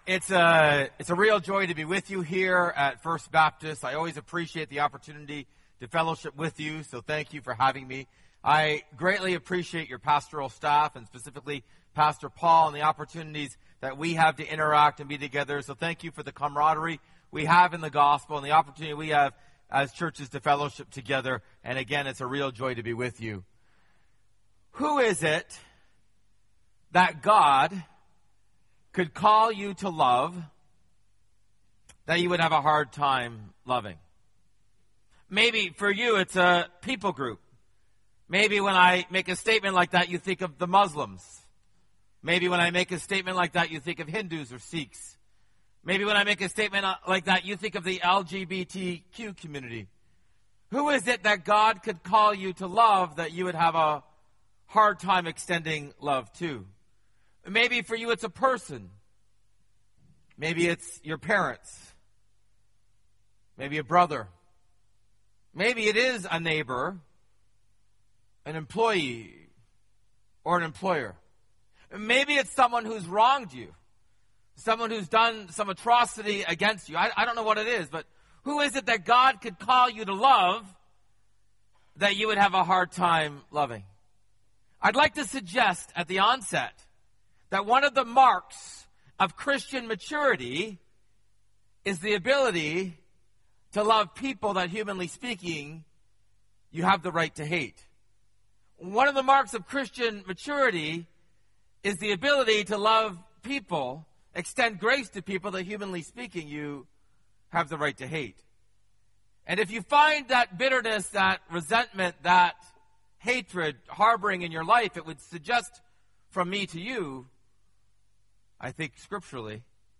It's a real joy to be with you here at First Baptist. I always appreciate the opportunity to fellowship with you, so thank you for having me. I greatly appreciate your pastoral staff, and specifically Pastor Paul, and the opportunities that we have to interact and be together. So thank you for the camaraderie we have in the gospel and the opportunity we have as churches to fellowship together. And again, it's a real joy to be with you. Who is it that God could call you to love that you would have a hard time loving? Maybe for you it's a people group. Maybe when I make a statement like that, you think of the Muslims. Maybe when I make a statement like that, you think of Hindus or Sikhs. Maybe when I make a statement like that, you think of the LGBTQ community. Who is it that God could call you to love that you would have a hard time extending love to? Maybe for you it's a person. Maybe it's your parents. Maybe a brother. Maybe it is a neighbor, an employee, or an employer. Maybe it's someone who's wronged you, someone who's done some atrocity against you. I don't know what it is, but who is it that God could call you to love that you would have a hard time loving? I'd like to suggest at the onset that one of the marks of Christian maturity is the ability to love people that, humanly speaking, you have the right to hate. One of the marks of Christian maturity is the ability to love people, extend grace to people that, humanly speaking, you have the right to hate. And if you find that bitterness, that resentment, that hatred harboring in your life, it would suggest from me to you, I think scripturally,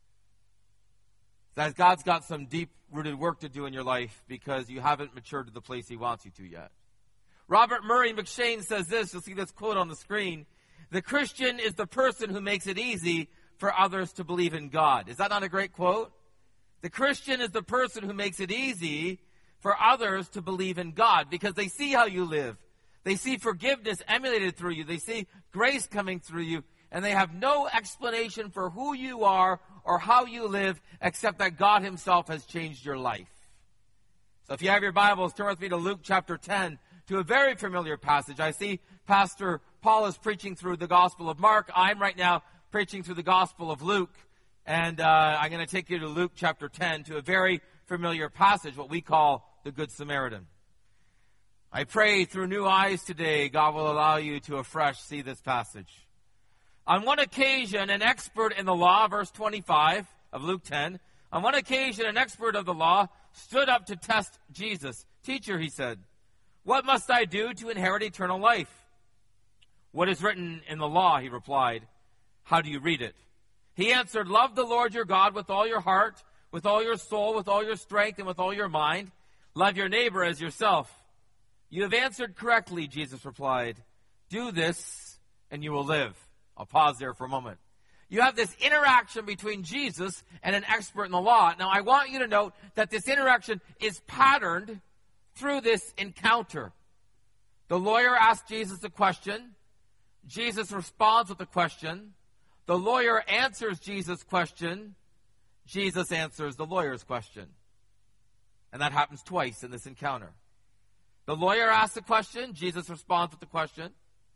that God's got some deep-rooted work to do in your life because you haven't matured to the place He wants you to yet. Robert Murray McShane says this, you'll see this quote on the screen: "The Christian is the person who makes it easy for others to believe in God." Is that not a great quote? The Christian is the person who makes it easy for others to believe in God because they see how you live. They see forgiveness emulated through you. They see grace coming through you. And they have no explanation for who you are or how you live except that God Himself has changed your life. So if you have your Bibles, turn with me to Luke chapter 10, to a very familiar passage. I see Pastor Paul is preaching through the Gospel of Mark. I'm right now preaching through the Gospel of Luke. And I'm going to take you to Luke chapter 10, to a very familiar passage, what we call the Good Samaritan. I pray through new eyes today, God will allow you to afresh see this passage. On one occasion, an expert in the law, verse 25 of Luke 10, on one occasion, an expert of the law stood up to test Jesus. "Teacher," he said, "what must I do to inherit eternal life?" "What is written in the law?" he replied. "How do you read it?" He answered, "Love the Lord your God with all your heart, with all your soul, with all your strength, and with all your mind. Love your neighbor as yourself." "You have answered correctly," Jesus replied. "Do this, and you will live." I'll pause there for a moment. You have this interaction between Jesus and an expert in the law. Now, I want you to note that this interaction is patterned through this encounter. The lawyer asks Jesus a question. Jesus responds with a question. The lawyer answers Jesus' question. Jesus answers the lawyer's question. And that happens twice in this encounter. The lawyer asks a question. Jesus responds with the question.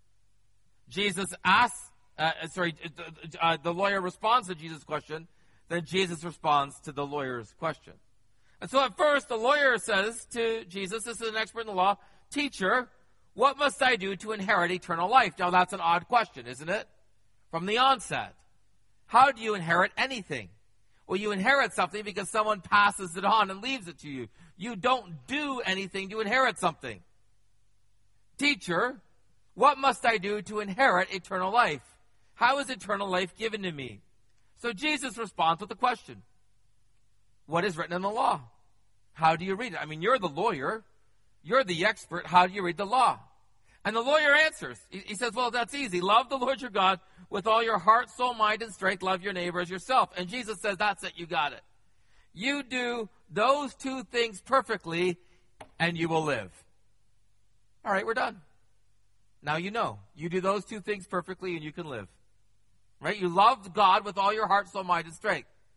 The lawyer responds to Jesus' question. Then Jesus responds to the lawyer's question. And so at first, the lawyer says to Jesus, this is an expert in the law, "Teacher, what must I do to inherit eternal life?" Now, that's an odd question, isn't it? From the onset. How do you inherit anything? Well, you inherit something because someone passes it on and leaves it to you. You don't do anything to inherit something. "Teacher, what must I do to inherit eternal life? How is eternal life given to me?" So Jesus responds with a question. What is written in the law? How do you read it? I mean, you're the lawyer. You're the expert. How do you read the law? And the lawyer answers. He says, well, that's easy. Love the Lord your God with all your heart, soul, mind, and strength. Love your neighbor as yourself. And Jesus says, that's it. You got it. You do those two things perfectly, and you will live. All right, we're done. Now you know. You do those two things perfectly, and you can live. Right? You love God with all your heart, soul, mind, and strength.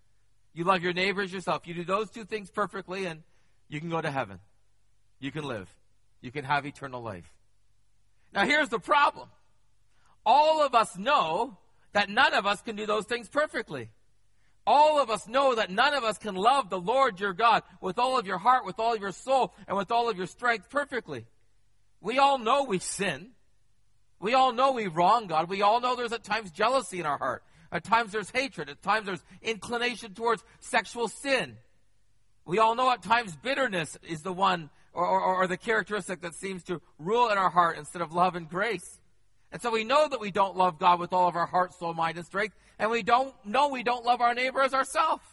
You love your neighbor as yourself. You do those two things perfectly, and you can go to heaven. You can live. You can have eternal life. Now, here's the problem. All of us know that none of us can do those things perfectly. All of us know that none of us can love the Lord your God with all of your heart, with all of your soul, and with all of your strength perfectly. We all know we sin. We all know we wrong God. We all know there's at times jealousy in our heart. At times there's hatred. At times there's inclination towards sexual sin. We all know at times bitterness is the one or the characteristic that seems to rule in our heart instead of love and grace. And so we know that we don't love God with all of our heart, soul, mind, and strength. And we don't love our neighbor as ourselves.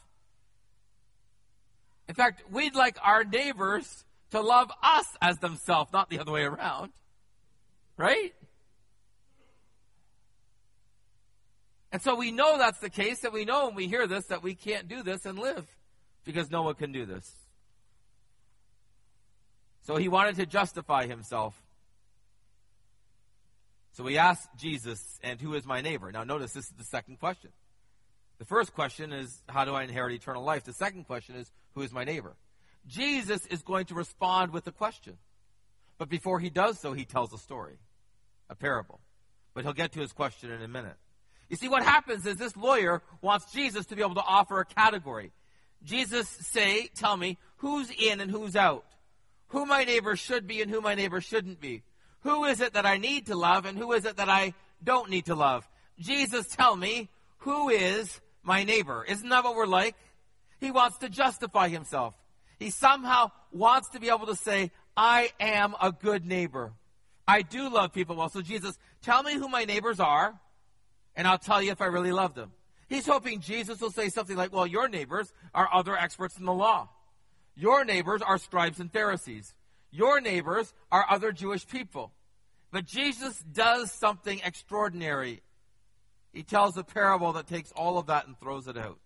In fact, we'd like our neighbors to love us as themselves, not the other way around. Right? And so we know that's the case, and we know when we hear this that we can't do this and live because no one can do this. So he wanted to justify himself. So we asked Jesus, and who is my neighbor? Now notice this is the second question. The first question is, how do I inherit eternal life? The second question is, who is my neighbor? Jesus is going to respond with a question. But before he does so, he tells a story, a parable. But he'll get to his question in a minute. You see, what happens is this lawyer wants Jesus to be able to offer a category. Jesus tell me, who's in and who's out? Who my neighbor should be and who my neighbor shouldn't be? Who is it that I need to love and who is it that I don't need to love? Jesus, tell me, who is my neighbor? Isn't that what we're like? He wants to justify himself. He somehow wants to be able to say, I am a good neighbor. I do love people well. So Jesus, tell me who my neighbors are, and I'll tell you if I really love them. He's hoping Jesus will say something like, well, your neighbors are other experts in the law. Your neighbors are scribes and Pharisees. Your neighbors are other Jewish people. But Jesus does something extraordinary. He tells a parable that takes all of that and throws it out.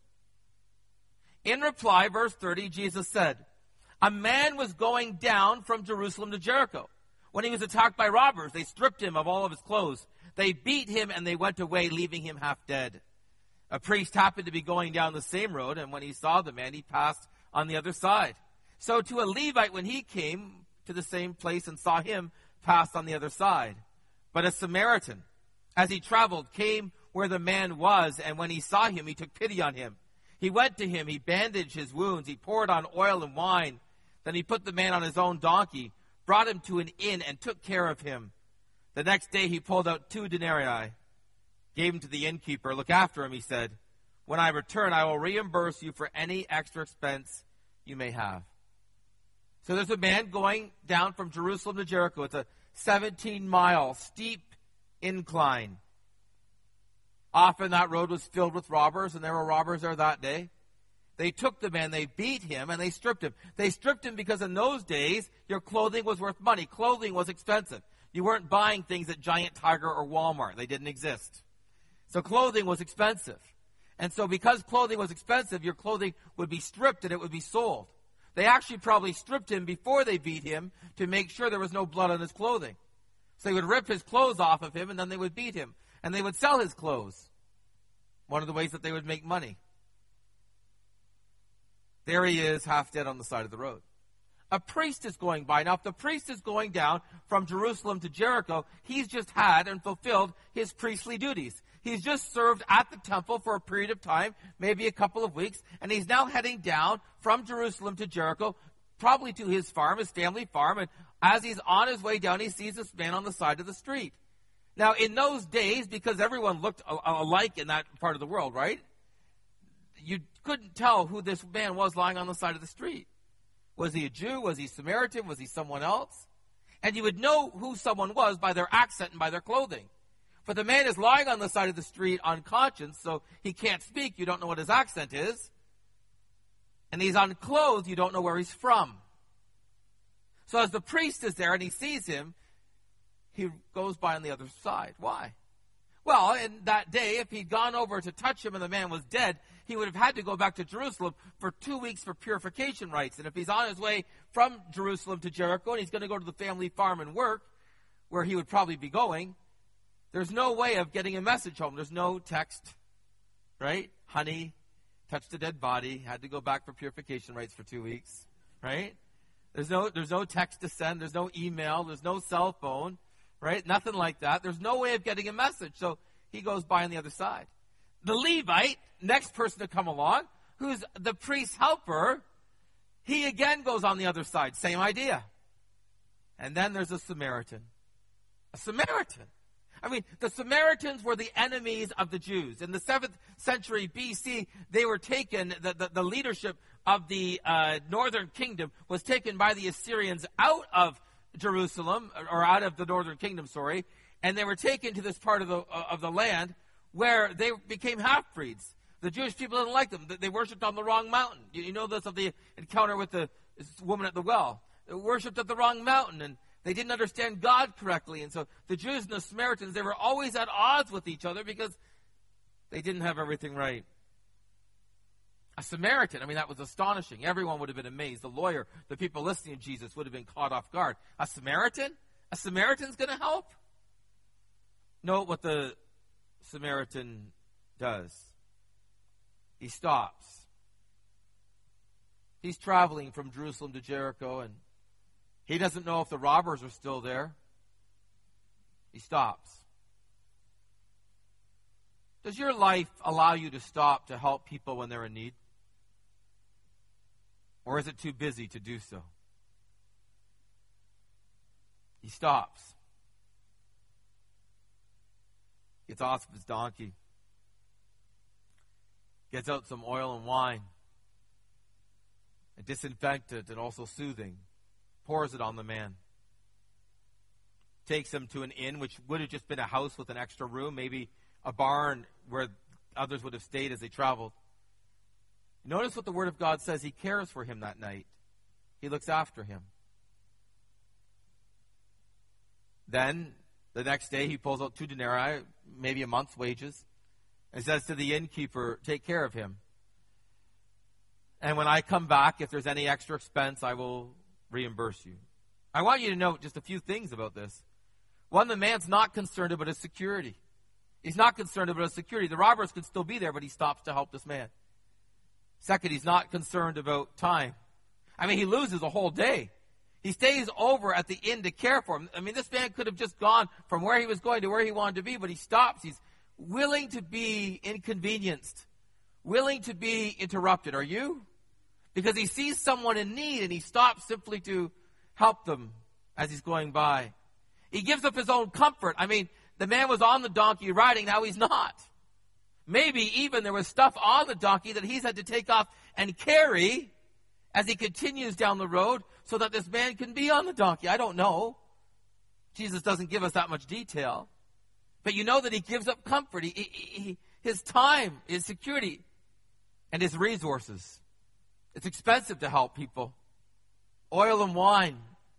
In reply, verse 30, Jesus said, a man was going down from Jerusalem to Jericho. When he was attacked by robbers, they stripped him of all of his clothes. They beat him and they went away, leaving him half dead. A priest happened to be going down the same road, and when he saw the man, he passed on the other side. So to a Levite, when he came to the same place and saw him, passed on the other side. But a Samaritan, as he traveled, came where the man was, and when he saw him, he took pity on him. He went to him, he bandaged his wounds, he poured on oil and wine. Then he put the man on his own donkey, brought him to an inn, and took care of him. The next day he pulled out 2 denarii, gave him to the innkeeper. Look after him, he said. When I return, I will reimburse you for any extra expense you may have. So there's a man going down from Jerusalem to Jericho. It's a 17-mile steep incline. Often that road was filled with robbers, and there were robbers there that day. They took the man, they beat him, and they stripped him. They stripped him because in those days, your clothing was worth money. Clothing was expensive. You weren't buying things at Giant Tiger or Walmart. They didn't exist. So clothing was expensive. And so because clothing was expensive, your clothing would be stripped and it would be sold. They actually probably stripped him before they beat him to make sure there was no blood on his clothing. So they would rip his clothes off of him, and then they would beat him. And they would sell his clothes. One of the ways that they would make money. There he is, half dead on the side of the road. A priest is going by. Now, if the priest is going down from Jerusalem to Jericho, he's just had and fulfilled his priestly duties. He's just served at the temple for a period of time, maybe a couple of weeks, and he's now heading down from Jerusalem to Jericho, probably to his farm, his family farm, and as he's on his way down, he sees this man on the side of the street. Now, in those days, because everyone looked alike in that part of the world, right? You couldn't tell who this man was lying on the side of the street. Was he a Jew? Was he Samaritan? Was he someone else? And you would know who someone was by their accent and by their clothing. But the man is lying on the side of the street unconscious, so he can't speak. You don't know what his accent is. And he's unclothed. You don't know where he's from. So as the priest is there and he sees him, he goes by on the other side. Why? Well, in that day, if he'd gone over to touch him and the man was dead, he would have had to go back to Jerusalem for 2 weeks for purification rites. And if he's on his way from Jerusalem to Jericho and he's going to go to the family farm and work, where he would probably be going, there's no way of getting a message home. There's no text, right? Honey, touched a dead body, had to go back for purification rites for 2 weeks, right? There's no text to send, there's no email, there's no cell phone, right? Nothing like that. There's no way of getting a message. So he goes by on the other side. The Levite, next person to come along, who's the priest's helper, he again goes on the other side. Same idea. And then there's a Samaritan. A Samaritan. I mean, the Samaritans were the enemies of the Jews. In the 7th century BC, they were taken, the leadership of the northern kingdom was taken by the Assyrians out of Jerusalem, or out of the northern kingdom, sorry, and they were taken to this part of the land where they became half-breeds. The Jewish people didn't like them. They worshipped on the wrong mountain. You know this of the encounter with the woman at the well. They worshipped at the wrong mountain, and they didn't understand God correctly. And so the Jews and the Samaritans, they were always at odds with each other because they didn't have everything right. A Samaritan, I mean, that was astonishing. Everyone would have been amazed. The lawyer, the people listening to Jesus would have been caught off guard. A Samaritan? A Samaritan's going to help? Note what the Samaritan does. He stops. He's traveling from Jerusalem to Jericho, and he doesn't know if the robbers are still there. He stops. Does your life allow you to stop to help people when they're in need? Or is it too busy to do so? He stops. Gets off his donkey. Gets out some oil and wine. And disinfectant and also soothing. Pours it on the man. Takes him to an inn, which would have just been a house with an extra room, maybe a barn where others would have stayed as they traveled. Notice what the Word of God says. He cares for him that night. He looks after him. Then, the next day, he pulls out 2 denarii, maybe a month's wages, and says to the innkeeper, take care of him. And when I come back, if there's any extra expense, I will reimburse you. I want you to note just a few things about this. One, the man's not concerned about his security. He's not concerned about his security. The robbers could still be there, but he stops to help this man. Second, he's not concerned about time. I mean, he loses a whole day. He stays over at the inn to care for him. I mean, this man could have just gone from where he was going to where he wanted to be, but he stops. He's willing to be inconvenienced, willing to be interrupted. Are you? Because he sees someone in need and he stops simply to help them as he's going by. He gives up his own comfort. I mean, the man was on the donkey riding, now he's not. Maybe even there was stuff on the donkey that he's had to take off and carry as he continues down the road so that this man can be on the donkey. I don't know. Jesus doesn't give us that much detail. But you know that he gives up comfort, his time, his security, and his resources. It's expensive to help people. Oil and wine,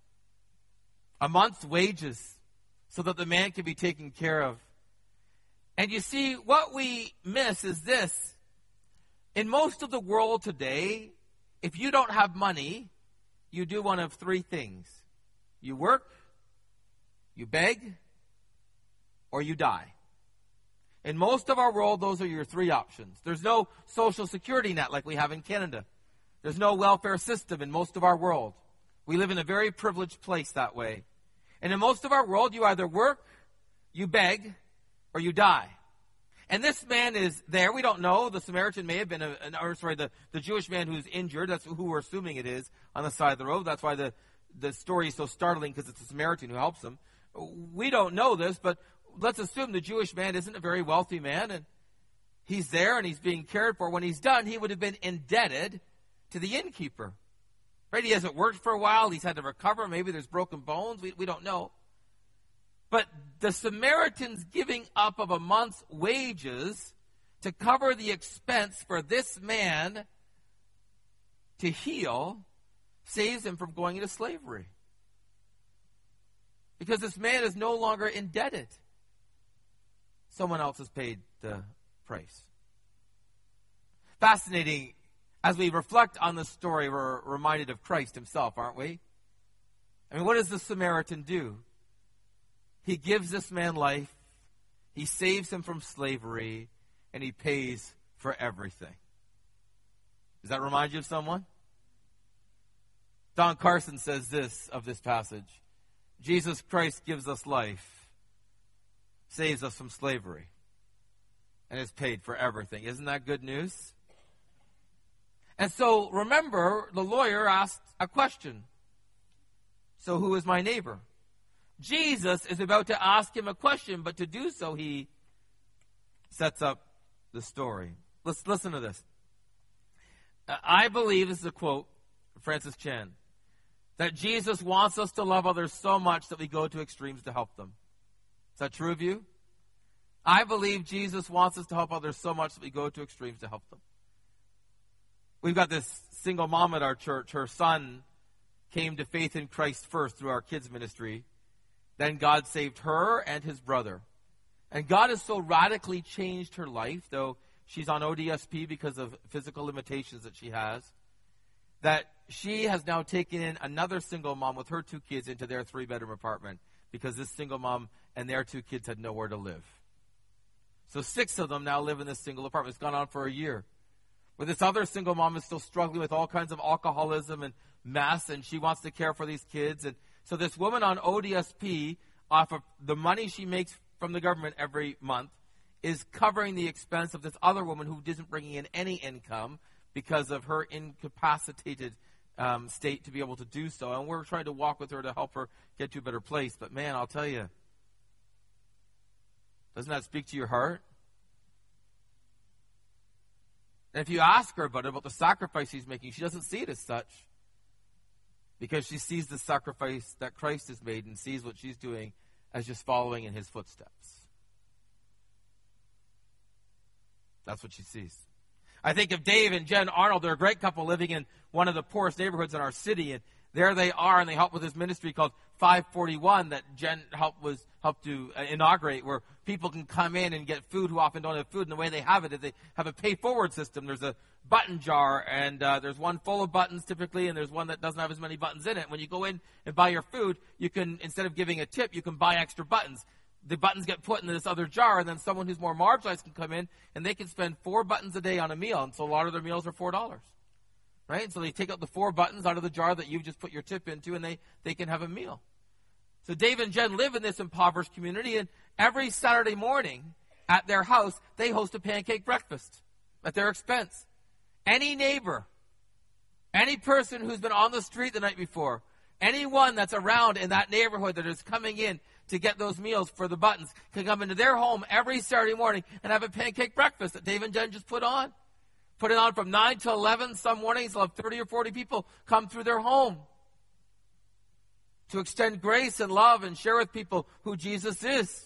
a month's wages, so that the man can be taken care of. And you see, what we miss is this. In most of the world today, if you don't have money, you do one of 3 things. You work, you beg, or you die. In most of our world, those are your 3 options. There's no social security net like we have in Canada. There's no welfare system in most of our world. We live in a very privileged place that way. And in most of our world, you either work, you beg, or you die. And this man is there. We don't know. The Samaritan may have been, the Jewish man who's injured. That's who we're assuming it is on the side of the road. That's why the story is so startling, because it's a Samaritan who helps him. We don't know this, but let's assume the Jewish man isn't a very wealthy man, and he's there and he's being cared for. When he's done, he would have been indebted to the innkeeper. Right? He hasn't worked for a while. He's had to recover. Maybe there's broken bones. We don't know. But the Samaritan's giving up of a month's wages to cover the expense for this man to heal saves him from going into slavery. Because this man is no longer indebted. Someone else has paid the price. Fascinating. As we reflect on this story, we're reminded of Christ himself, aren't we? I mean, what does the Samaritan do? He gives this man life, he saves him from slavery, and he pays for everything. Does that remind you of someone? Don Carson says this of this passage. Jesus Christ gives us life, saves us from slavery, and is paid for everything. Isn't that good news? And so, remember, the lawyer asked a question. So who is my neighbor? Jesus is about to ask him a question, but to do so, he sets up the story. Let's listen to this. I believe, this is a quote from Francis Chan, that Jesus wants us to love others so much that we go to extremes to help them. Is that true of you? I believe Jesus wants us to help others so much that we go to extremes to help them. We've got this single mom at our church. Her son came to faith in Christ first through our kids' ministry. Then God saved her and his brother. And God has so radically changed her life, though she's on ODSP because of physical limitations that she has, that she has now taken in another single mom with her 2 kids into their 3-bedroom apartment because this single mom and their 2 kids had nowhere to live. So 6 of them now live in this single apartment. It's gone on for a year. Where this other single mom is still struggling with all kinds of alcoholism and mess, and she wants to care for these kids. And so this woman on ODSP, off of the money she makes from the government every month, is covering the expense of this other woman who isn't bringing in any income because of her incapacitated state to be able to do so. And we're trying to walk with her to help her get to a better place. But man, I'll tell you, doesn't that speak to your heart? And if you ask her about the sacrifice she's making, she doesn't see it as such. Because she sees the sacrifice that Christ has made and sees what she's doing as just following in his footsteps. That's what she sees. I think of Dave and Jen Arnold. They're a great couple living in one of the poorest neighborhoods in our city. And there they are, and they help with this ministry called 541 that Jen helped to inaugurate, where people can come in and get food who often don't have food. And the way they have it is they have a pay-forward system. There's a button jar, and there's one full of buttons typically, and there's one that doesn't have as many buttons in it. When you go in and buy your food, you can, instead of giving a tip, you can buy extra buttons. The buttons get put into this other jar, and then someone who's more marginalized can come in, and they can spend 4 buttons a day on a meal. And so a lot of their meals are $4. Right? So they take out the 4 buttons out of the jar that you've just put your tip into, and they can have a meal. So Dave and Jen live in this impoverished community, and every Saturday morning at their house, they host a pancake breakfast at their expense. Any neighbor, any person who's been on the street the night before, anyone that's around in that neighborhood that is coming in to get those meals for the buttons can come into their home every Saturday morning and have a pancake breakfast that Dave and Jen just put on. Put it on from 9 to 11. Some mornings they'll have 30 or 40 people come through their home to extend grace and love and share with people who Jesus is.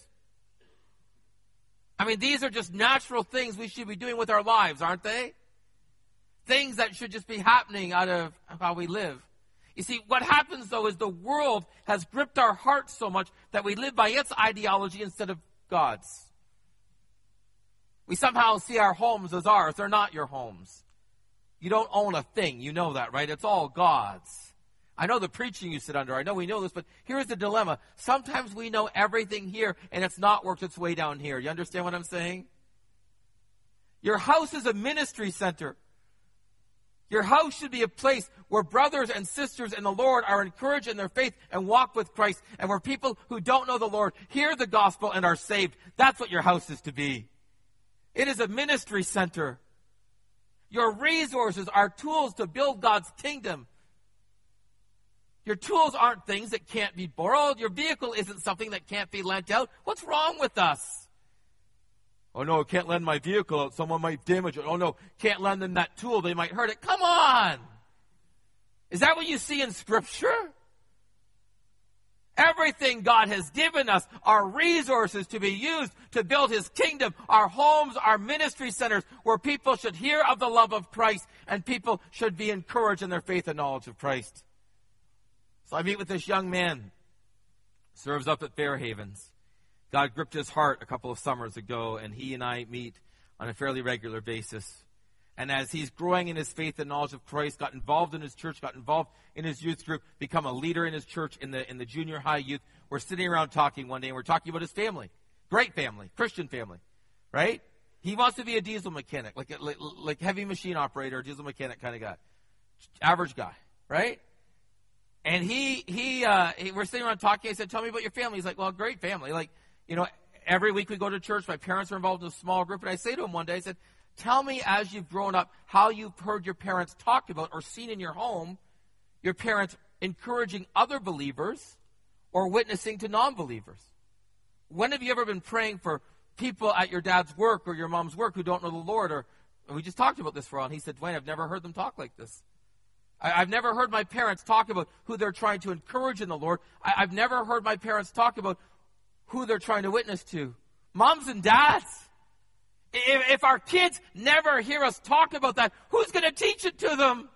I mean, these are just natural things we should be doing with our lives, aren't they? Things that should just be happening out of how we live. You see, what happens, though, is the world has gripped our hearts so much that we live by its ideology instead of God's. We somehow see our homes as ours. They're not your homes. You don't own a thing. You know that, right? It's all God's. I know the preaching you sit under. I know we know this, but here's the dilemma. Sometimes we know everything here, and it's not worked its way down here. You understand what I'm saying? Your house is a ministry center. Your house should be a place where brothers and sisters in the Lord are encouraged in their faith and walk with Christ, and where people who don't know the Lord hear the gospel and are saved. That's what your house is to be. It is a ministry center. Your resources are tools to build God's kingdom. Your tools aren't things that can't be borrowed. Your vehicle isn't something that can't be lent out. What's wrong with us? Oh, no, I can't lend my vehicle out. Someone might damage it. Oh, no, can't lend them that tool. They might hurt it. Come on. Is that what you see in Scripture? Everything God has given us are resources to be used to build His kingdom. Our homes are ministry centers where people should hear of the love of Christ and people should be encouraged in their faith and knowledge of Christ. So I meet with this young man, serves up at Fairhavens. God gripped his heart a couple of summers ago, and he and I meet on a fairly regular basis. And as he's growing in his faith and knowledge of Christ, got involved in his church, got involved in his youth group, become a leader in his church in the junior high youth, we're sitting around talking one day, and we're talking about his family. Great family, Christian family, right? He wants to be a diesel mechanic, like heavy machine operator, diesel mechanic kind of guy. Average guy, right? And we're sitting around talking. I said, tell me about your family. He's like, well, great family. Like, every week we go to church. My parents are involved in a small group. And I say to him one day, I said, tell me as you've grown up how you've heard your parents talk about or seen in your home your parents encouraging other believers or witnessing to non-believers. When have you ever been praying for people at your dad's work or your mom's work who don't know the Lord? Or we just talked about this for a while. And he said, Dwayne, I've never heard them talk like this. I've never heard my parents talk about who they're trying to encourage in the Lord. I've never heard my parents talk about who they're trying to witness to. Moms and dads, if our kids never hear us talk about that, who's going to teach it to them?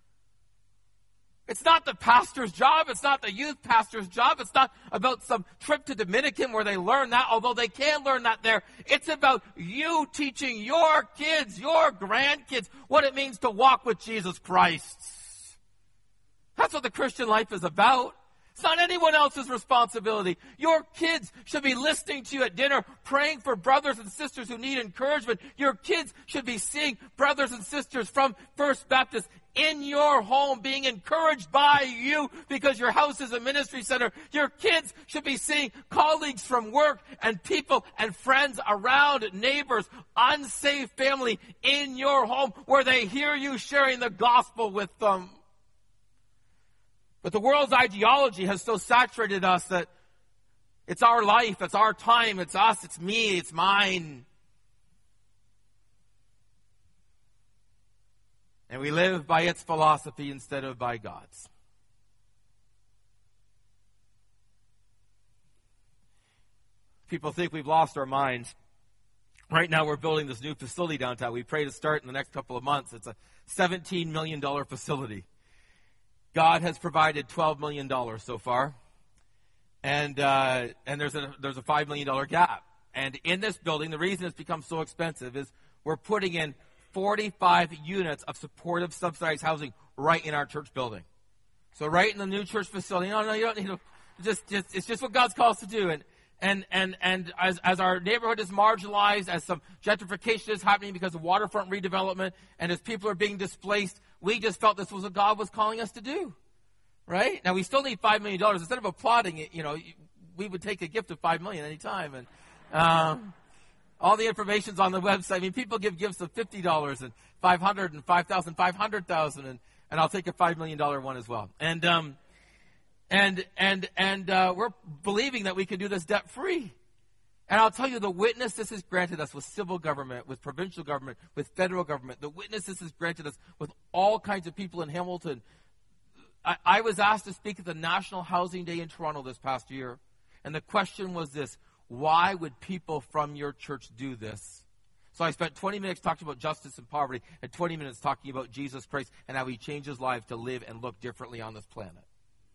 It's not the pastor's job. It's not the youth pastor's job. It's not about some trip to Dominican where they learn that, although they can learn that there. It's about you teaching your kids, your grandkids, what it means to walk with Jesus Christ. That's what the Christian life is about. It's not anyone else's responsibility. Your kids should be listening to you at dinner, praying for brothers and sisters who need encouragement. Your kids should be seeing brothers and sisters from First Baptist in your home being encouraged by you because your house is a ministry center. Your kids should be seeing colleagues from work and people and friends around, neighbors, unsaved family in your home where they hear you sharing the gospel with them. But the world's ideology has so saturated us that it's our life, it's our time, it's us, it's me, it's mine. And we live by its philosophy instead of by God's. People think we've lost our minds. Right now we're building this new facility downtown. We pray to start in the next couple of months. It's a $17 million facility. God has provided $12 million so far, and there's a $5 million gap. And in this building, the reason it's become so expensive is we're putting in 45 units of supportive subsidized housing right in our church building. So right in the new church facility. No, you don't need to. It's just what God's called us to do. And as our neighborhood is marginalized, as some gentrification is happening because of waterfront redevelopment, and as people are being displaced, we just felt this was what God was calling us to do, right? Now, we still need $5 million. Instead of applauding it, we would take a gift of $5 million anytime. And all the information's on the website. I mean, people give gifts of $50 and $500 and $5,000, $500,000, and I'll take a $5 million one as well. And we're believing that we can do this debt-free. And I'll tell you, the witness this has granted us with civil government, with provincial government, with federal government, the witness this has granted us with all kinds of people in Hamilton. I was asked to speak at the National Housing Day in Toronto this past year, and the question was this: why would people from your church do this? So I spent 20 minutes talking about justice and poverty, and 20 minutes talking about Jesus Christ and how he changes lives to live and look differently on this planet.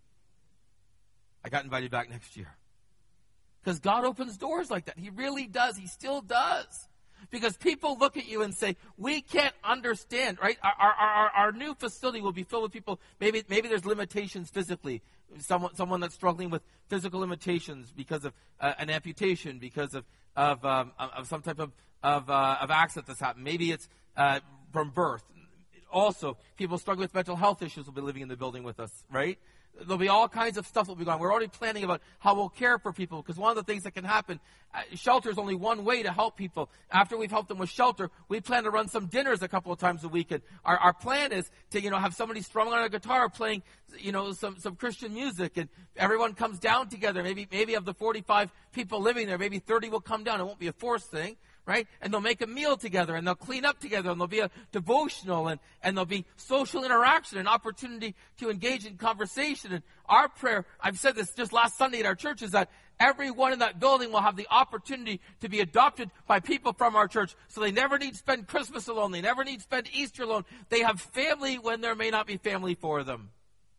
I got invited back next year. Because God opens doors like that. He really does. He still does. Because people look at you and say, we can't understand, right? Our new facility will be filled with people. Maybe there's limitations physically. Someone that's struggling with physical limitations because of an amputation, because of some type of accident that's happened. Maybe it's from birth. Also, people struggling with mental health issues will be living in the building with us, right? There'll be all kinds of stuff that will be going on. We're already planning about how we'll care for people, because one of the things that can happen, shelter is only one way to help people. After we've helped them with shelter, we plan to run some dinners a couple of times a week. And our plan is to, have somebody strumming on a guitar playing, some Christian music, and everyone comes down together. Maybe of the 45 people living there, maybe 30 will come down. It won't be a forced thing. Right? And they'll make a meal together, and they'll clean up together, and there'll be a devotional, and there'll be social interaction, an opportunity to engage in conversation. And our prayer, I've said this just last Sunday at our church, is that everyone in that building will have the opportunity to be adopted by people from our church, so they never need to spend Christmas alone. They never need to spend Easter alone. They have family when there may not be family for them.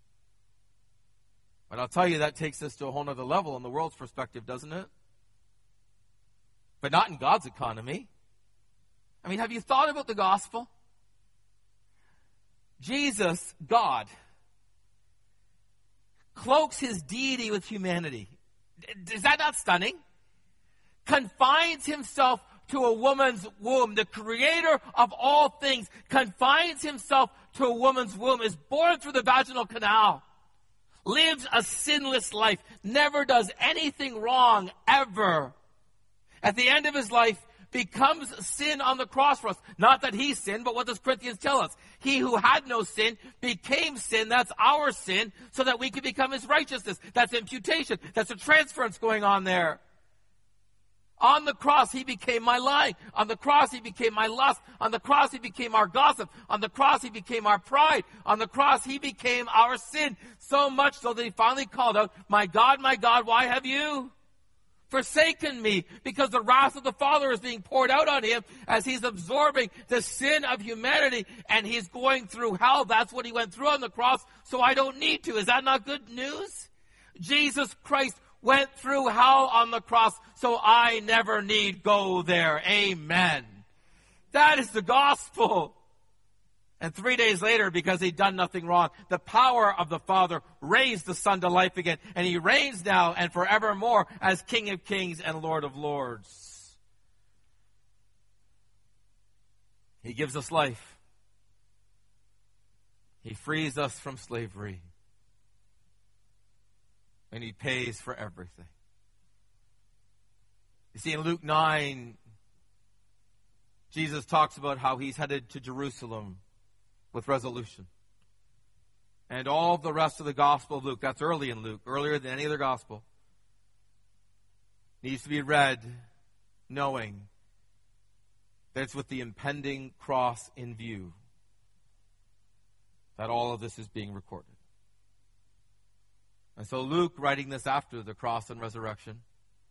But I'll tell you, that takes us to a whole other level in the world's perspective, doesn't it? But not in God's economy. I mean, have you thought about the gospel? Jesus, God, cloaks his deity with humanity. Is that not stunning? Confines himself to a woman's womb. The creator of all things confines himself to a woman's womb, is born through the vaginal canal, lives a sinless life, never does anything wrong, ever. At the end of his life, becomes sin on the cross for us. Not that he sinned, but what does Corinthians tell us? He who had no sin became sin. That's our sin, so that we can become his righteousness. That's imputation. That's a transference going on there. On the cross, he became my lying. On the cross, he became my lust. On the cross, he became our gossip. On the cross, he became our pride. On the cross, he became our sin. So much so that he finally called out, my God, why have you forsaken me? Because the wrath of the Father is being poured out on him as he's absorbing the sin of humanity, and he's going through hell. That's what he went through on the cross, so I don't need to. Is that not good news? Jesus Christ went through hell on the cross, so I never need go there. Amen. That is the gospel. And 3 days later, because he'd done nothing wrong, the power of the Father raised the Son to life again. And he reigns now and forevermore as King of Kings and Lord of Lords. He gives us life. He frees us from slavery. And he pays for everything. You see, in Luke 9, Jesus talks about how he's headed to Jerusalem with resolution. And all of the rest of the Gospel of Luke, that's early in Luke, earlier than any other Gospel, needs to be read knowing that it's with the impending cross in view that all of this is being recorded. And so Luke, writing this after the cross and resurrection,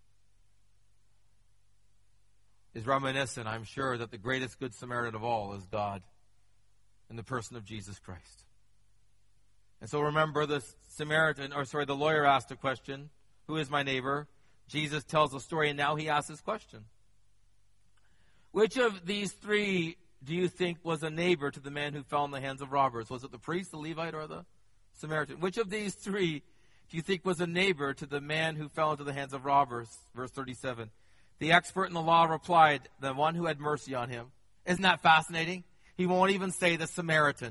is reminiscent, I'm sure, that the greatest Good Samaritan of all is God in the person of Jesus Christ. And so remember, the lawyer asked a question, who is my neighbor? Jesus tells the story, and now he asks this question. Which of these three do you think was a neighbor to the man who fell in the hands of robbers? Was it the priest, the Levite, or the Samaritan? Which of these three do you think was a neighbor to the man who fell into the hands of robbers? Verse 37. The expert in the law replied, the one who had mercy on him. Isn't that fascinating? He won't even say the Samaritan.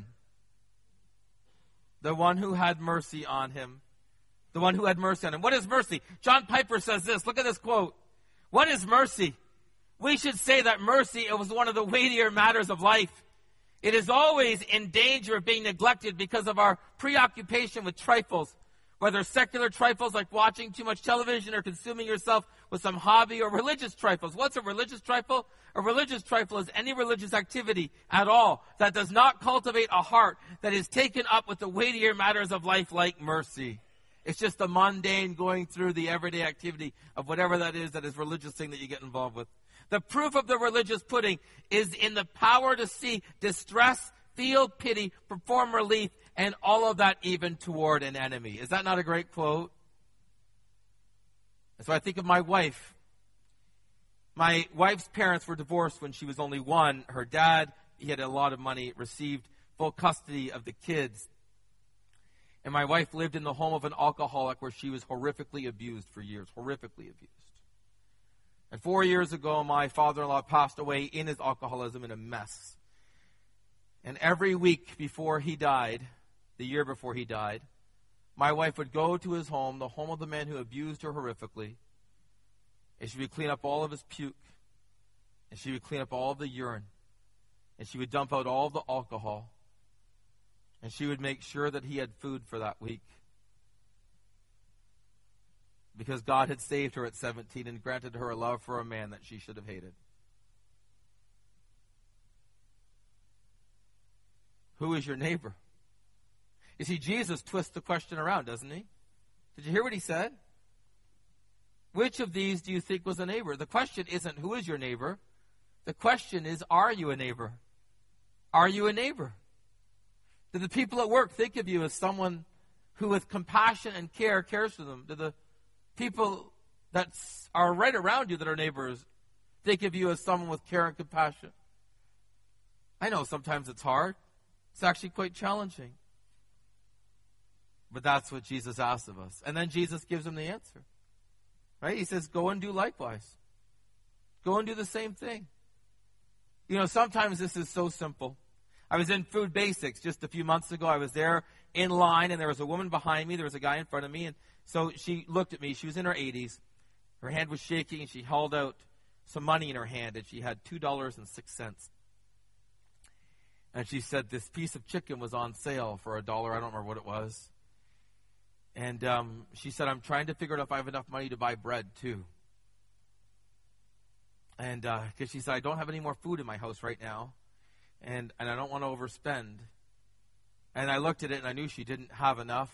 The one who had mercy on him. The one who had mercy on him. What is mercy? John Piper says this. Look at this quote. What is mercy? We should say that mercy was one of the weightier matters of life. It is always in danger of being neglected because of our preoccupation with trifles, whether secular trifles like watching too much television or consuming yourself with some hobby, or religious trifles. What's a religious trifle? A religious trifle is any religious activity at all that does not cultivate a heart that is taken up with the weightier matters of life like mercy. It's just the mundane going through the everyday activity of whatever that is religious thing that you get involved with. The proof of the religious pudding is in the power to see distress, feel pity, perform relief, and all of that even toward an enemy. Is that not a great quote? And so I think of my wife. My wife's parents were divorced when she was only one. Her dad, he had a lot of money, received full custody of the kids. And my wife lived in the home of an alcoholic where she was horrifically abused for years, horrifically abused. And 4 years ago, my father-in-law passed away in his alcoholism in a mess. And every week before he died, the year before he died, my wife would go to his home, the home of the man who abused her horrifically, and she would clean up all of his puke, and she would clean up all of the urine, and she would dump out all of the alcohol, and she would make sure that he had food for that week. Because God had saved her at 17 and granted her a love for a man that she should have hated. Who is your neighbor? You see, Jesus twists the question around, doesn't he? Did you hear what he said? Which of these do you think was a neighbor? The question isn't who is your neighbor. The question is, are you a neighbor? Are you a neighbor? Do the people at work think of you as someone who with compassion and care cares for them? Do the people that are right around you that are neighbors think of you as someone with care and compassion? I know sometimes it's hard. It's actually quite challenging. But that's what Jesus asks of us. And then Jesus gives him the answer. Right? He says, go and do likewise. Go and do the same thing. You know, sometimes this is so simple. I was in Food Basics just a few months ago. I was there in line, and there was a woman behind me. There was a guy in front of me. And so she looked at me. She was in her 80s. Her hand was shaking, and she held out some money in her hand, and she had $2.06. And she said this piece of chicken was on sale for $1. I don't remember what it was. And she said, I'm trying to figure out if I have enough money to buy bread, too. And because she said, I don't have any more food in my house right now. And I don't want to overspend. And I looked at it, and I knew she didn't have enough.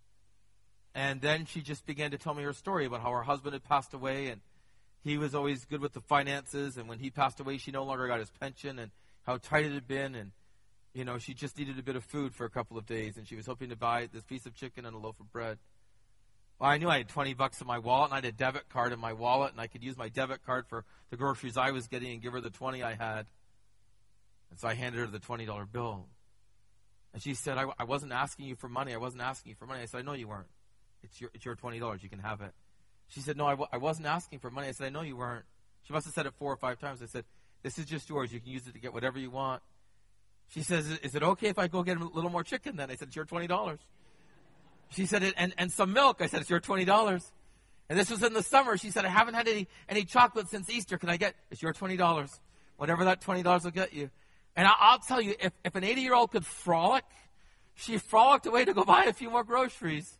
And then she just began to tell me her story about how her husband had passed away, and he was always good with the finances. And when he passed away, she no longer got his pension, and how tight it had been. And, you know, she just needed a bit of food for a couple of days, and she was hoping to buy this piece of chicken and a loaf of bread. Well, I knew I had $20 in my wallet, and I had a debit card in my wallet, and I could use my debit card for the groceries I was getting and give her the $20 I had. And so I handed her the $20 bill. And she said, I wasn't asking you for money. I wasn't asking you for money. I said, I know you weren't. It's your $20. You can have it. She said, no, I wasn't asking for money. I said, I know you weren't. She must have said it 4 or 5 times. I said, this is just yours. You can use it to get whatever you want. She says, is it okay if I go get a little more chicken then? I said, it's your $20. She said, and some milk. I said, it's your $20. And this was in the summer. She said, I haven't had any chocolate since Easter. Can I get, it's your $20. Whatever that $20 will get you. And I'll tell you, if an 80-year-old could frolic, she frolicked away to go buy a few more groceries.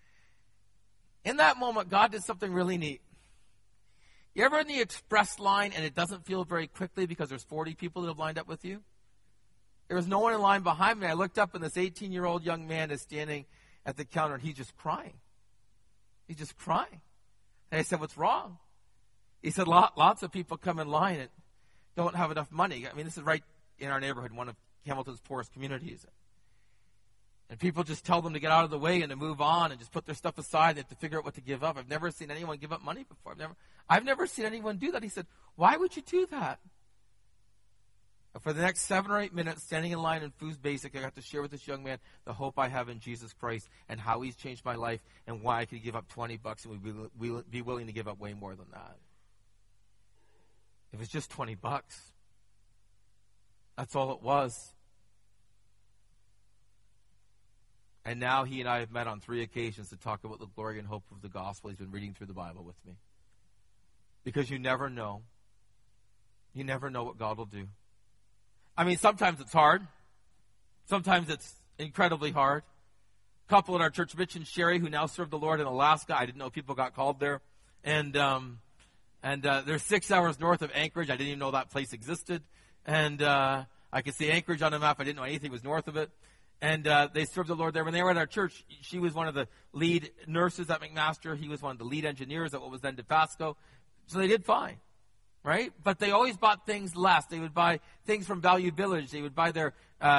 In that moment, God did something really neat. You ever in the express line and it doesn't feel very quickly because there's 40 people that have lined up with you? There was no one in line behind me. I looked up and this 18-year-old young man is standing at the counter and he's just crying. He's just crying. And I said, what's wrong? He said, lots of people come in line and don't have enough money. I mean, this is right in our neighborhood, one of Hamilton's poorest communities. And people just tell them to get out of the way and to move on and just put their stuff aside. They have to figure out what to give up. I've never seen anyone give up money before. I've never seen anyone do that. He said, why would you do that? And for the next 7 or 8 minutes, standing in line in Food Basic, I got to share with this young man the hope I have in Jesus Christ and how he's changed my life and why I could give up $20 and would be willing to give up way more than that. It was just $20. That's all it was. And now he and I have met on 3 occasions to talk about the glory and hope of the gospel. He's been reading through the Bible with me. Because you never know. You never know what God will do. I mean, sometimes it's hard. Sometimes it's incredibly hard. A couple at our church, Mitch and Sherry, who now serve the Lord in Alaska. I didn't know people got called there. And they're 6 hours north of Anchorage. I didn't even know that place existed. And I could see Anchorage on the map. I didn't know anything was north of it. And they served the Lord there. When they were at our church, she was one of the lead nurses at McMaster. He was one of the lead engineers at what was then DeFasco. So they did fine, right? But they always bought things less. They would buy things from Value Village. They would buy their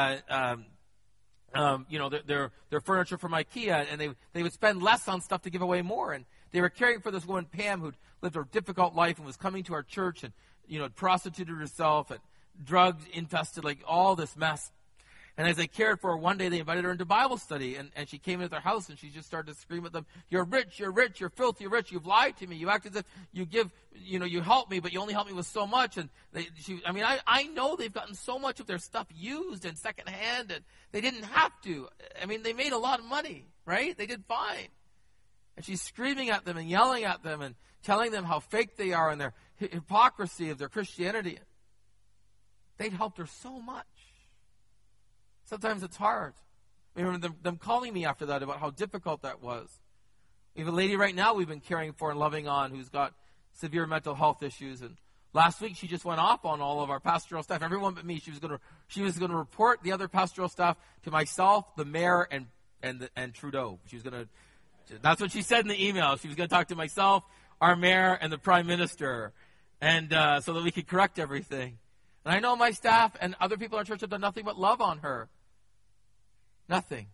furniture from IKEA, and they would spend less on stuff to give away more. And they were caring for this woman, Pam, who'd lived a difficult life and was coming to our church and, prostituted herself and drugs infested, like all this mess. And as they cared for her, one day they invited her into Bible study, and she came into their house, and she just started to scream at them, you're rich, you're filthy rich, you've lied to me, you act as if you give, you help me, but you only help me with so much. And I know they've gotten so much of their stuff used and secondhand, and they didn't have to. I mean, they made a lot of money, right? They did fine. And she's screaming at them and yelling at them and telling them how fake they are and their hypocrisy of their Christianity. They'd helped her so much. Sometimes it's hard. I remember them calling me after that about how difficult that was. We have a lady right now we've been caring for and loving on who's got severe mental health issues. And last week she just went off on all of our pastoral staff, everyone but me. She was going to report the other pastoral staff to myself, the mayor, and Trudeau. That's what she said in the email. She was going to talk to myself, our mayor, and the prime minister, and so that we could correct everything. And I know my staff and other people in our church have done nothing but love on her. Nothing.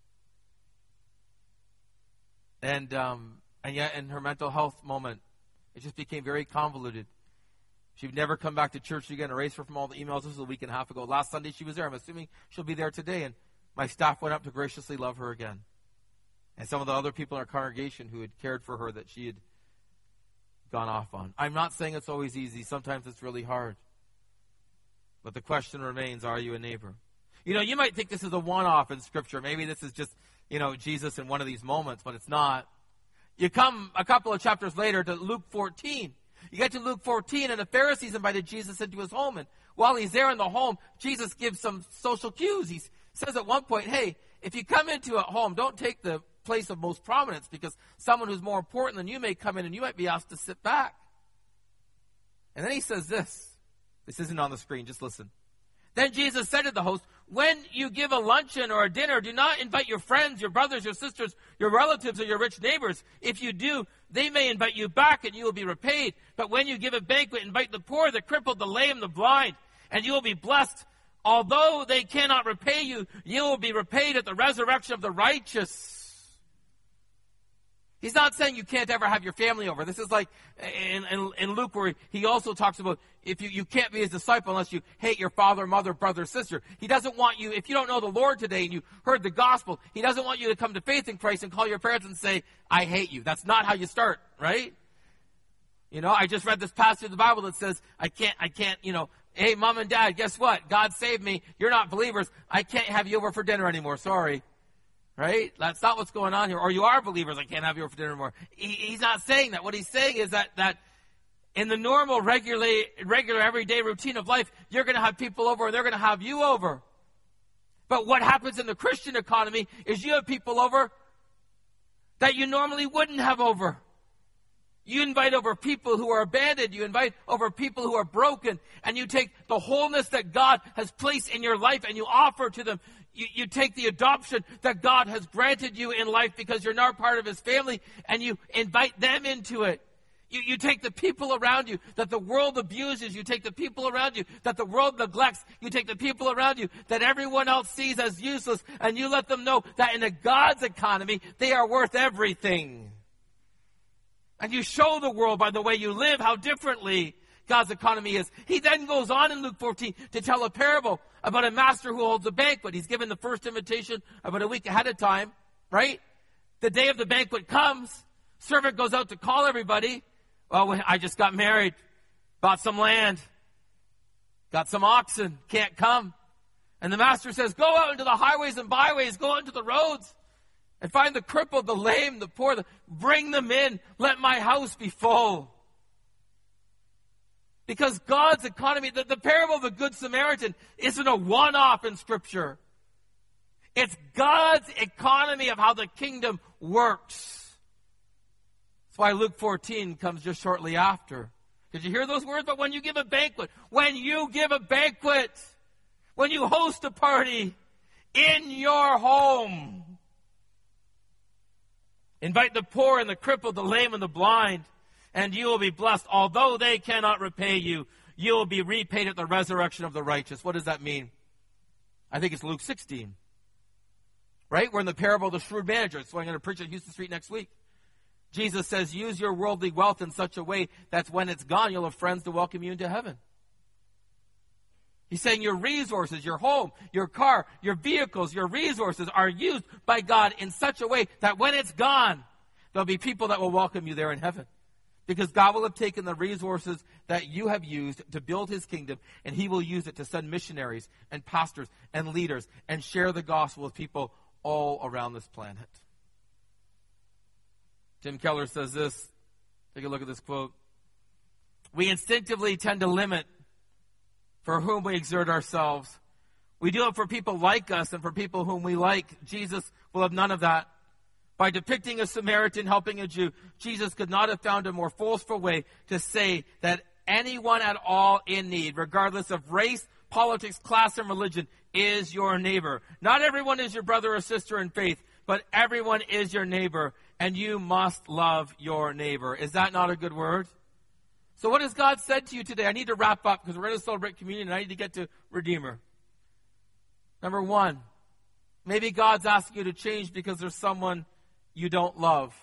And yet in her mental health moment, it just became very convoluted. She would never come back to church again, erase her from all the emails. This was a week and a half ago. Last Sunday she was there. I'm assuming she'll be there today. And my staff went up to graciously love her again. And some of the other people in our congregation who had cared for her that she had gone off on. I'm not saying it's always easy. Sometimes it's really hard. But the question remains, are you a neighbor? You know, you might think this is a one-off in Scripture. Maybe this is just, Jesus in one of these moments, but it's not. You come a couple of chapters later to Luke 14. You get to Luke 14, and the Pharisees invited Jesus into his home. And while he's there in the home, Jesus gives some social cues. He says at one point, hey, if you come into a home, don't take the place of most prominence, because someone who's more important than you may come in and you might be asked to sit back. And then he says this. This isn't on the screen, just listen. Then Jesus said to the host, when you give a luncheon or a dinner, do not invite your friends, your brothers, your sisters, your relatives, or your rich neighbors. If you do, they may invite you back and you will be repaid. But when you give a banquet, invite the poor, the crippled, the lame, the blind, and you will be blessed. Although they cannot repay you, you will be repaid at the resurrection of the righteous. He's not saying you can't ever have your family over. This is like in Luke, where he also talks about if you can't be his disciple unless you hate your father, mother, brother, sister. He doesn't want you, if you don't know the Lord today and you heard the gospel, he doesn't want you to come to faith in Christ and call your parents and say, I hate you. That's not how you start, right? I just read this passage of the Bible that says, I can't, hey, mom and dad, guess what? God saved me. You're not believers. I can't have you over for dinner anymore. Sorry. Right? That's not what's going on here. Or you are believers. I can't have you over for dinner anymore. He's not saying that. What he's saying is that in the normal, regular, everyday routine of life, you're going to have people over and they're going to have you over. But what happens in the Christian economy is you have people over that you normally wouldn't have over. You invite over people who are abandoned. You invite over people who are broken. And you take the wholeness that God has placed in your life and you offer to them. You take the adoption that God has granted you in life because you're now part of his family, and you invite them into it. You take the people around you that the world abuses. You take the people around you that the world neglects. You take the people around you that everyone else sees as useless, and you let them know that in a God's economy, they are worth everything. And you show the world by the way you live how differently God's economy is. He then goes on in Luke 14 to tell a parable about a master who holds a banquet. He's given the first invitation about a week ahead of time, right? The day of the banquet comes. Servant goes out to call everybody. Well, I just got married, bought some land, got some oxen, can't come. And the master says, go out into the highways and byways, go out into the roads, and find the crippled, the lame, the poor, bring them in. Let my house be full. Because God's economy, the parable of the Good Samaritan isn't a one-off in Scripture. It's God's economy of how the kingdom works. That's why Luke 14 comes just shortly after. Did you hear those words? But when you give a banquet, when you host a party in your home, invite the poor and the crippled, the lame and the blind, and you will be blessed. Although they cannot repay you, you will be repaid at the resurrection of the righteous. What does that mean? I think it's Luke 16. Right? We're in the parable of the shrewd manager. So I'm going to preach at Houston Street next week. Jesus says, use your worldly wealth in such a way that when it's gone, you'll have friends to welcome you into heaven. He's saying your resources, your home, your car, your vehicles, your resources are used by God in such a way that when it's gone, there'll be people that will welcome you there in heaven. Because God will have taken the resources that you have used to build his kingdom, and he will use it to send missionaries and pastors and leaders and share the gospel with people all around this planet. Tim Keller says this. Take a look at this quote. We instinctively tend to limit for whom we exert ourselves. We do it for people like us and for people whom we like. Jesus will have none of that. By depicting a Samaritan helping a Jew, Jesus could not have found a more forceful way to say that anyone at all in need, regardless of race, politics, class, and religion, is your neighbor. Not everyone is your brother or sister in faith, but everyone is your neighbor, and you must love your neighbor. Is that not a good word? So what has God said to you today? I need to wrap up because we're going to celebrate communion, and I need to get to Redeemer. Number one, maybe God's asking you to change because there's someone you don't love.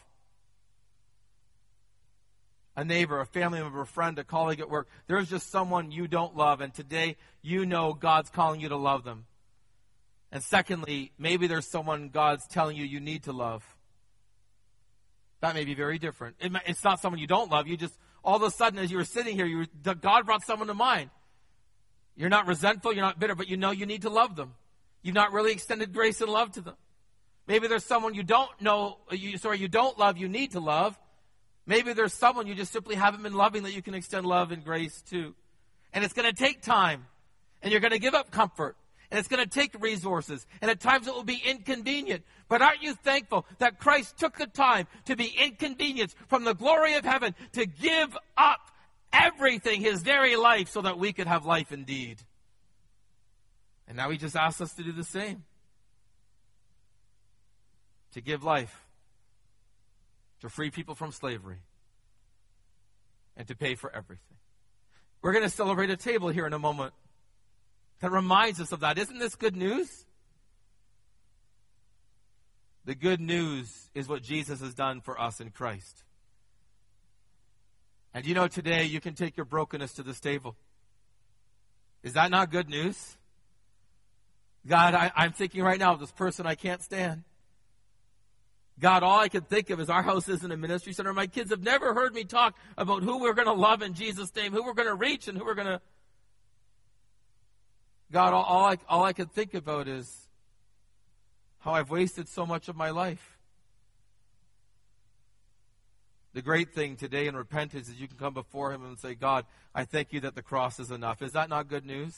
A neighbor, a family member, a friend, a colleague at work. There's just someone you don't love, and today you know God's calling you to love them. And secondly, maybe there's someone God's telling you you need to love. That may be very different. It's not someone you don't love. You just all of a sudden as you were sitting here, God brought someone to mind. You're not resentful, you're not bitter, but you know you need to love them. You've not really extended grace and love to them. Maybe there's someone you don't love, you need to love. Maybe there's someone you just simply haven't been loving that you can extend love and grace to. And it's going to take time. And you're going to give up comfort. And it's going to take resources. And at times it will be inconvenient. But aren't you thankful that Christ took the time to be inconvenienced from the glory of heaven to give up everything, his very life, so that we could have life indeed? And now he just asks us to do the same. To give life. To free people from slavery. And to pay for everything. We're going to celebrate a table here in a moment that reminds us of that. Isn't this good news? The good news is what Jesus has done for us in Christ. And you know, today you can take your brokenness to this table. Is that not good news? God, I'm thinking right now of this person I can't stand. God, all I can think of is our house isn't a ministry center. My kids have never heard me talk about who we're going to love in Jesus' name, who we're going to reach, and who we're going to... God, all I can think about is how I've wasted so much of my life. The great thing today in repentance is you can come before him and say, God, I thank you that the cross is enough. Is that not good news?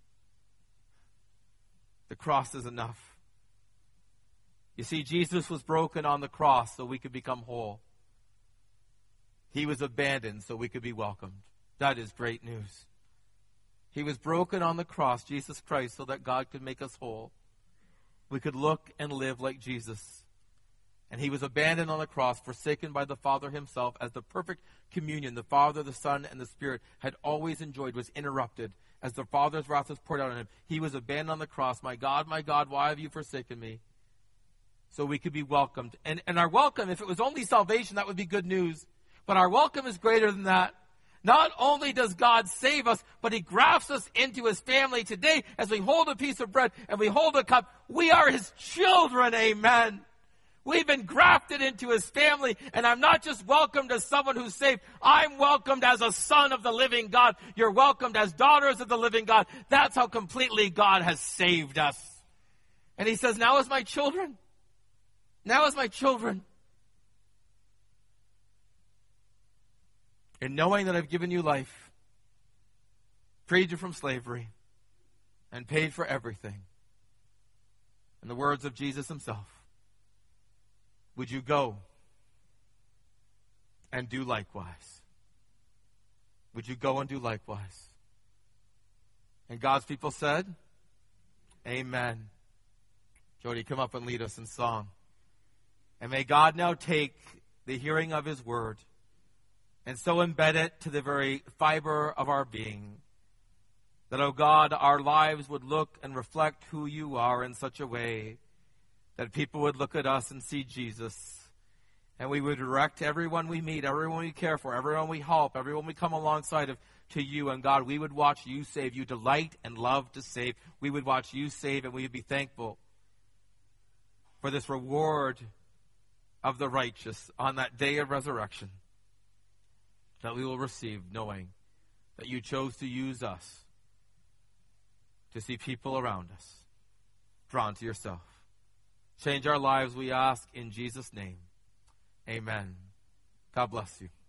The cross is enough. You see, Jesus was broken on the cross so we could become whole. He was abandoned so we could be welcomed. That is great news. He was broken on the cross, Jesus Christ, so that God could make us whole. We could look and live like Jesus. And he was abandoned on the cross, forsaken by the Father himself, as the perfect communion the Father, the Son, and the Spirit had always enjoyed was interrupted. As the Father's wrath was poured out on him, he was abandoned on the cross. My God, why have you forsaken me? So we could be welcomed. And our welcome, if it was only salvation, that would be good news. But our welcome is greater than that. Not only does God save us, but he grafts us into his family today as we hold a piece of bread and we hold a cup. We are his children, amen. We've been grafted into his family, and I'm not just welcomed as someone who's saved. I'm welcomed as a son of the living God. You're welcomed as daughters of the living God. That's how completely God has saved us. And he says, now as my children, and knowing that I've given you life, freed you from slavery, and paid for everything, in the words of Jesus himself, would you go and do likewise? Would you go and do likewise? And God's people said, amen. Jody, come up and lead us in song. And may God now take the hearing of his word and so embed it to the very fiber of our being, that, oh God, our lives would look and reflect who you are in such a way that people would look at us and see Jesus, and we would direct everyone we meet, everyone we care for, everyone we help, everyone we come alongside of to you. And God, we would watch you save. You delight and love to save. We would watch you save, and we would be thankful for this reward of the righteous on that day of resurrection that we will receive, knowing that you chose to use us to see people around us drawn to yourself. Change our lives, we ask, in Jesus' name. Amen. God bless you.